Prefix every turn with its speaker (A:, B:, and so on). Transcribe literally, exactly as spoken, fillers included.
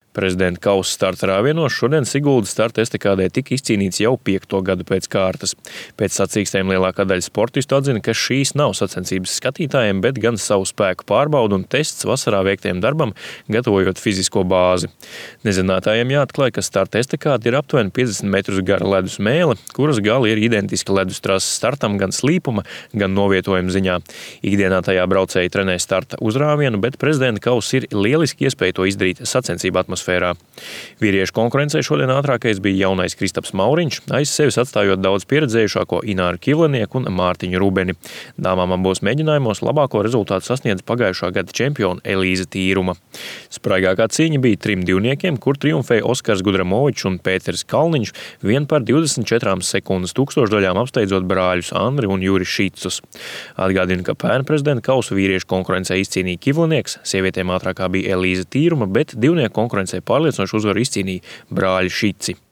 A: Prezidenta kausa starta rāvienos šodien Siguldas starta estakādē tika izcīnīts jau piekto gadu pēc kārtas. Pēc sacīkstēm lielākā daļa sportistu atzina, ka šīs nav sacensības skatītājiem, bet gan savu spēku pārbaudu un tests vasarā veiktiem darbam, gatavojot fizisko bāzi. Nezinātājiem jāatklāj, ka starta estakāde ir aptuveni piecdesmit metrus gara ledus mēle, kuras gali ir identiski ledus trases startam gan slīpuma, gan novietojuma ziņā. Ikdienā tajā braucēji trenē starta uzrāvienu, bet prezidenta kausa ir lieliski iespēja to izdarīt sacensību atmosfērā. Vīriešu konkurencē šodien ātrākais bija jaunais Kristaps Mauriņš, aiz sevis atstājot daudz pieredzējušāko Ināru Kivlenieku un Mārtiņu Rubeni. Dāmām abos mēģinājumos labāko rezultātu sasniedz pagājušā gada čempione Elīze Tīruma. Spraigākā cīņa bija trim divniekiem, kur triumfēja Oskars Gudramovičs un Pēters Kalniņš vien par divdesmit četrām sekundes tūkstošdaļām apsteidzot brāļus Andri un Juri Šicus. Atgādinu, ka pērn prezidenta kausu vīriešu konkurencē izcīnīja Kivlenieks, sievietēm ātrākā bija Elīze Tīruma, bet divnieku konkurencē pārliecinošu uzvaru izcīnīja brāļi Šici.